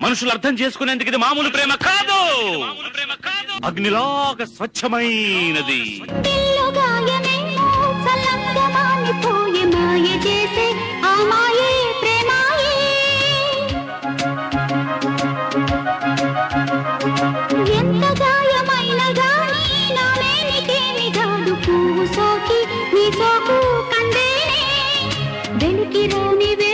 మనుషులు అర్థం చేసుకునేందుకు ఇది మామూలు ప్రేమ కాదు, అగ్నిలాగా స్వచ్ఛమైనది. ఎంత గాయమైన గానీ నా మేనికేమి కాదు, పువ్వు సోకి నీ సోకు కందేనే వెలికి రాని